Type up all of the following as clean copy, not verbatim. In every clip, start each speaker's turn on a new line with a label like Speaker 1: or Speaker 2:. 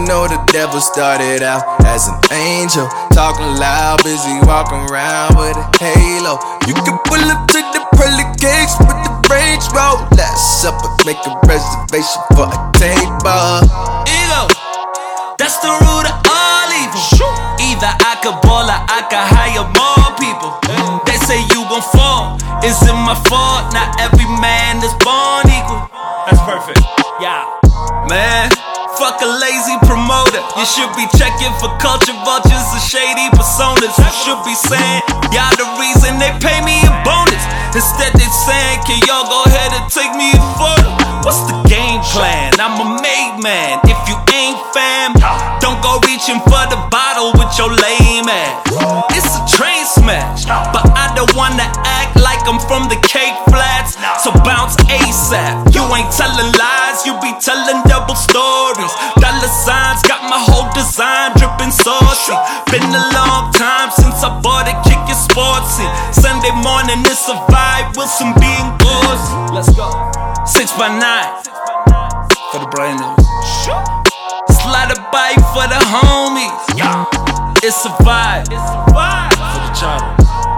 Speaker 1: know the devil started out as an angel, talking loud, busy walking around with a halo. You can pull up to the pearly gates with the Range Road. Last supper, make a reservation for a table.
Speaker 2: Ego, that's the root of all evil. Either I could ball or I could hire more people. They say you gon' fall, is it my fault? Not every man is born equal. That's perfect, yeah. Man, fuck a lazy promoter. You should be checking for culture vultures and shady personas. You should be saying, y'all the reason they pay me a bonus. Instead they saying, can y'all go ahead and take me a photo? What's the game plan? I'm a made man. If you ain't fam, don't go reaching for the bottle with your lame ass. It's a train smash, but I don't wanna act like I'm from the Cape Flats. So bounce ASAP. You ain't telling lies, you be telling double stories. Dollar signs got my whole design dripping saucy. Been a long time since I bought a kick in sports. Sunday morning it's a vibe, Wilson being bossy. Let's go. 6 by 9 for the brain news. Slide a bite for the homies. It's a vibe for the child.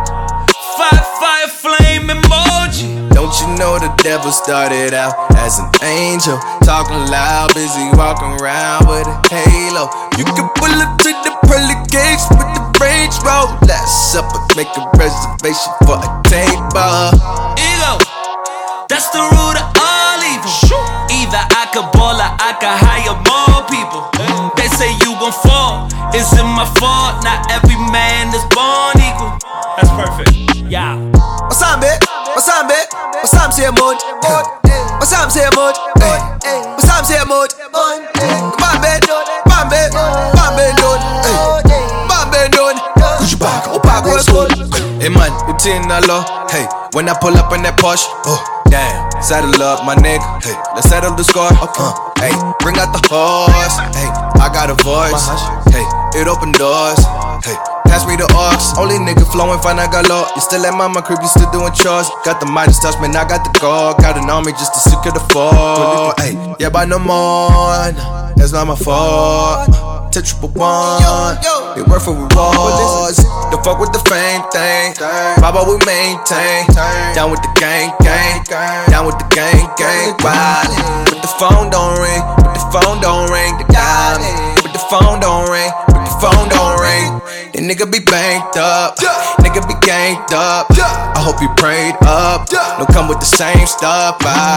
Speaker 2: Fire flame emoji.
Speaker 1: Don't you know the devil started out as an angel, talking loud, busy walking around with a halo. You can pull up to the pearly gates with the Range Road. Last supper, make a reservation for a table.
Speaker 2: Ego, that's the root of all evil. Either I could ball or I could hire more people. They say you gon' fall, is it my fault? Not every man is born equal. That's perfect, yeah.
Speaker 1: What's up, bitch? What's up, bitch? What's up, say mood? What's up, say mood? What's up, say mood? Come on, bitch. Come on, bitch. Come on, bitch, dude. Come on, bitch, dude. Push back, oh, back, what's good? Hey, man, you think I love? Hey, when I pull up in that Porsche, oh, damn, saddle up, my nigga. Hey, let's settle the score. Hey, bring out the horse. Hey, I got a voice. Hey, it open doors. Hey, pass me the aux. Only nigga flowing fine, I got low. You still at mama crib, you still doing chores. Got the Midas touch, man, I got the call. Got an army just to secure the fall. Hey, yeah, but no more. That's not my fault. Triple one, they work for rewards. Don't fuck with the fame thing. Baba, we maintain. Down with the gang. Down with the gang. Wildin'. But the phone don't ring. But the phone don't ring. They got me. But the phone don't ring. But the phone don't ring. The nigga be banked up. Nigga be ganked up. I hope you prayed up. Don't come with the same stuff.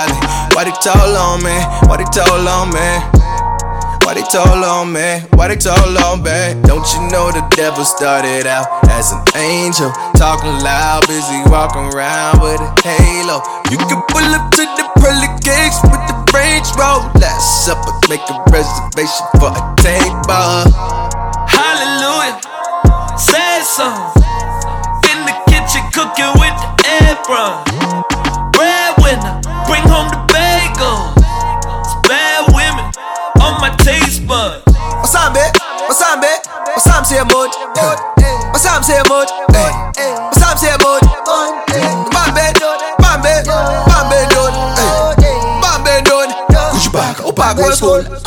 Speaker 1: Why they told on me? Why they told on me? Why they told on me? Why they told on me? Don't you know the devil started out as an angel, talking loud, busy walking around with a halo. You can pull up to the pearly gates with the Range Road. Last supper, make a reservation for a table.
Speaker 2: Hallelujah, say something. In the kitchen cooking with the Abram. Breadwinner, bring home the bagel. It's bad women on my taste bud.
Speaker 1: What's up, bitch? What's up, bitch? What's up, say mood? What's up, say mood? What's up, say mood? Come on, bitch. Come on, bitch. Come on, bitch, dude. Come on, bitch, dude. Push back, oh, back, what's good?